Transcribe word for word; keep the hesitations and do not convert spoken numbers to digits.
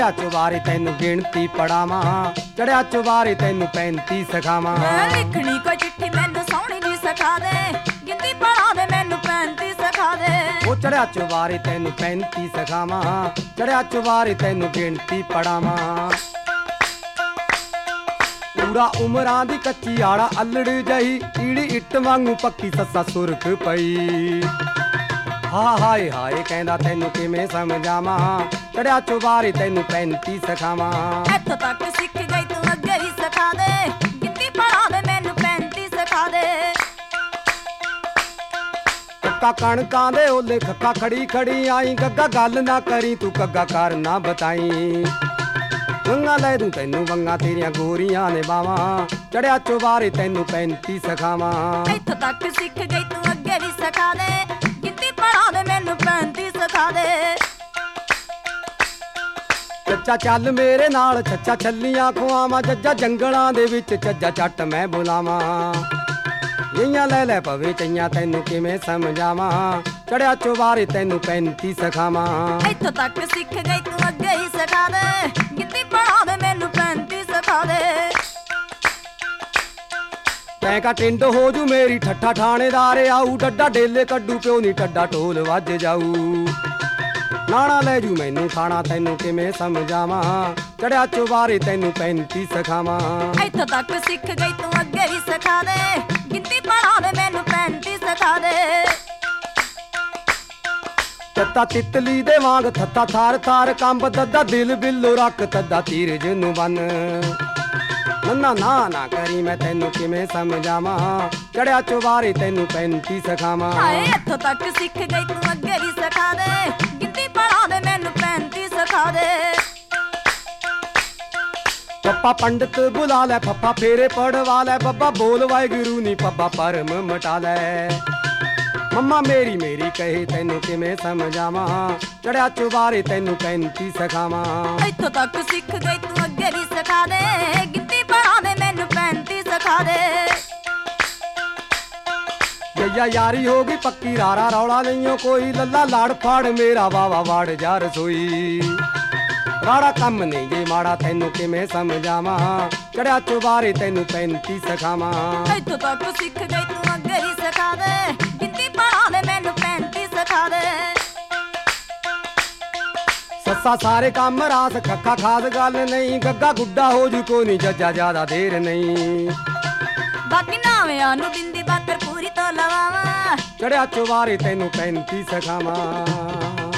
ਚੜਿਆ ਚੁਬਾਰੇ ਤੈਨੂੰ ਗਿਣਤੀ ਪੜਾਵਾਂ, ਚੜਿਆ ਚੁਬਾਰੇ ਤੈਨੂੰ ਪੈਂਤੀ ਸਿਖਾਵਾਂ। ਲਿਖਣੀ ਕੋਈ ਚਿੱਠੀ ਮੈਨੂੰ ਸੋਹਣੀ ਜੀ ਸਿਖਾ ਦੇ, ਗਿਣਤੀ ਪੜਾ ਦੇ ਮੈਨੂੰ ਪੈਂਤੀ ਸਿਖਾ ਦੇ। ਉਹ ਚੜਿਆ ਚੁਬਾਰੇ ਤੈਨੂੰ ਪੈਂਤੀ ਸਿਖਾਵਾਂ, ਚੜਿਆ ਚੁਬਾਰੇ ਤੈਨੂੰ ਗਿਣਤੀ ਪੜਾਵਾਂ। ਪੂਰਾ ਉਮਰਾਂ ਦੀ ਕੱਚੀ ਆੜਾ ਅਲੜ ਜਹੀ, ਈੜੀ ਇੱਟ ਵਾਂਗੂ ਪੱਕੀ ਸੱਸਾ ਸੁਰਖ ਪਈ। ਹਾ ਹਾਏ ਹਾਏ ਕਹਿੰਦਾ ਤੈਨੂੰ ਕਿਵੇਂ ਸਮਝਾਵਾਂ, ਚੜਿਆ ਚੁਬਾਰੇ ਤੈਨੂੰ ਪੈਂਤੀ ਸਿਖਾਵਾਂ। ਇੱਥੋਂ ਤੱਕ ਸਿੱਖ ਗਈ ਤੂੰ ਅੱਗੇ ਵੀ ਸਿਖਾ ਦੇ, ਗਿਣਤੀ ਪੜਾ ਦੇ ਮੈਨੂੰ ਪੈਂਤੀ ਸਿਖਾ ਦੇ। ਕੱਕਾ ਕਣਕਾਂ ਦੇ ਓਲੇ ਖੱਕਾ ਖੜੀ ਖੜੀ ਆਈ, ਗੱਗਾ ਗੱਲ ਨਾ ਕਰੀ ਤੂੰ ਕੱਗਾ ਕਰ ਨਾ ਬਤਾਈ। ਵੰਗਾ ਲੈ ਦੂੰ ਤੈਨੂੰ ਵੰਗਾ ਤੇਰੀਆਂ ਗੋਰੀਆਂ ਨੇ ਬਾਵਾਂ, ਚੜਿਆ ਚੁਬਾਰੇ ਤੈਨੂੰ ਪੈਂਤੀ ਸਿਖਾਵਾਂ। ਇੱਥੋਂ ਤੱਕ ਸਿੱਖ ਗਈ ਤੂੰ ਅੱਗੇ ਵੀ ਸਿਖਾ ਦੇ, ਗਿਣਤੀ ਪੜਾ ਦੇ ਮੈਨੂੰ ਪੈਂਤੀ ਸਿਖਾ ਦੇ। ਚੱਚਾ ਚੱਲ ਮੇਰੇ ਨਾਲ ਛੱਛਾ ਛੱਲੀਆਂ ਖੁਆਵਾਂ, ਜੱਜਾ ਜੰਗਲਾਂ ਦੇ ਵਿੱਚ ਚੱਜਾ ਚੱਟ ਮੈਂ ਬੁਲਾਵਾਂ। ਯਈਆਂ ਲੈ ਲੈ ਪਵੇ ਚਈਆਂ ਤੈਨੂੰ ਕਿਵੇਂ ਸਮਝਾਵਾਂ, ਚੜਿਆ ਚੁਬਾਰੇ ਤੈਨੂੰ ਪੈਂਤੀ ਸਿਖਾਵਾਂ। ਇੱਥੋਂ ਤੱਕ ਸਿੱਖ ਗਈ ਤੂੰ ਅੱਗੇ ਹੀ ਸਿਖਾ ਦੇ, ਗਿਣਤੀ ਪੜਾ ਦੇ ਮੈਨੂੰ ਪੈਂਤੀ ਸਿਖਾ ਦੇ। ਤੈਂ ਕਾ ਟਿੰਡ ਹੋ ਜੂ ਮੇਰੀ ਠੱਠਾ ਥਾਣੇਦਾਰ ਆਊ, ਡੱਡਾ ਡੇਲੇ ਕੱਢੂ ਪਿਓ ਨੀ ਟੱਡਾ ਢੋਲ ਵੱਜ ਜਾਊ। ਨਾਣਾ ਲੈ ਜੂ ਮੈਨੂੰ ਖਾਣਾ ਤੈਨੂੰ ਕਿਵੇਂ ਸਮਝਾਵਾਂ, ਚੜਿਆ ਚੁਬਾਰੇ ਤੈਨੂੰ ਪੈਂਤੀ ਸਿਖਾਵਾਂ। ਇੱਥੋਂ ਤੱਕ ਸਿੱਖ ਗਈ ਤੂੰ ਅੱਗੇ ਵੀ ਸਿਖਾ ਦੇ, ਗਿਣਤੀ ਪੜਾ ਦੇ ਮੈਨੂੰ ਪੈਂਤੀ ਸਿਖਾ ਦੇ। ਤੱਤਾ ਤਿੱਤਲੀ ਦੇ ਵਾਂਗ ਥੱਤਾ ਥਾਰ ਥਾਰ ਕੰਬ, ਦੱਦਾ ਦਿਲ ਬਿੱਲੋ ਰੱਖ ਤੱਦਾ ਧੀਰਜ ਨੂੰ ਬੰਨ। ਨੰਨਾ ਨਾ ਨਾ ਕਰੀ ਮੈਂ ਤੈਨੂੰ ਕਿਵੇਂ ਸਮਝਾਵਾਂ, ਚੜਿਆ ਚੁਬਾਰੇ ਤੈਨੂੰ ਪੈਂਤੀ ਸਿਖਾਵਾਂ। ਹਾਏ ਇੱਥੋਂ ਤੱਕ ਸਿੱਖ ਗਈ ਤੂੰ ਅੱਗੇ ਵੀ ਸਿਖਾ ਦੇ, ਗਿਣਤੀ ਪੜਾ ਦੇ ਮੈਨੂੰ ਪੈਂਤੀ ਸਿਖਾ ਦੇ। ਪੱਪਾ ਪੰਡਤ ਬੁਲਾ ਲੈ, ਫੱਫਾ ਫੇਰੇ ਪੜਵਾ ਲੈ, ਬੱਬਾ ਬੋਲ ਵਾਹਿਗੁਰੂ ਨੀ ਪੱਬਾ ਪਰਮ ਮਟਾ ਲੈ। ਮੰਮਾ ਮੇਰੀ ਮੇਰੀ ਕਹੇ ਤੈਨੂੰ ਕਿਵੇਂ ਸਮਝਾਵਾਂ, ਚੜਿਆ ਚੁਬਾਰੇ ਤੈਨੂੰ ਪੈਂਤੀ ਸਿਖਾਵਾਂ। ਇੱਥੋਂ ਤੱਕ ਸਿੱਖ ਗਈ ਤੂੰ ਅੱਗੇ ਵੀ ਸਿਖਾ ਦੇ, ਗਿਣਤੀ ਪੜਾ ਦੇ ਮੈਨੂੰ ਪੈਂਤੀ ਸਿਖਾ ਦੇ। ਜਈਆ ਯਾਰੀ ਹੋ ਗਈ ਪੱਕੀ ਰਾਰਾ ਰੌਲਾ ਨਹੀਂਓ ਕੋਈ, ਲੱਲਾ ਲੜ ਫੜ ਮੇਰਾ ਵਾਵਾ ਵੜ ਜਾ ਰਸੋਈ। ਰਾੜਾ ਕੰਮ ਨਹੀਂ ਜੇ ਮਾੜਾ ਤੈਨੂੰ ਕਿਵੇਂ ਸਮਝਾਵਾਂ, ਚੜਿਆ ਚੁਬਾਰੇ ਤੈਨੂੰ ਪੈਂਤੀ ਸਿਖਾਵਾਂ। ਇੱਥੋਂ ਤੱਕ ਸਿੱਖ ਗਈ ਤੂੰ ਅੱਗੇ ਵੀ ਸਿਖਾ ਦੇ, ਗਿਣਤੀ ਪੜਾ ਦੇ ਮੈਨੂੰ ਪੈਂਤੀ ਸਿਖਾ ਦੇ। ਸੱਸਾ ਸਾਰੇ ਕੰਮ ਰਾਸ ਖੱਖਾ ਖਾਦ ਗੱਲ ਨਹੀਂ, ਗੱਗਾ ਗੁੱਡਾ ਹੋ ਜੂ ਕੋ ਨੀ ਜੱਜਾ ਜ਼ਿਆਦਾ ਦੇਰ ਨਹੀਂ। ਬਾਕੀ ਨਾਵਿਆਂ ਨੂੰ ਬਿੰਦੀ ਬਾਕਰ ਪੂਰੀ ਤੋਂ ਲਵਾਵਾਂ, ਚੜਿਆ ਚੁਬਾਰੇ ਤੈਨੂੰ ਪੈਂਤੀ ਸਿਖਾਵਾਂ।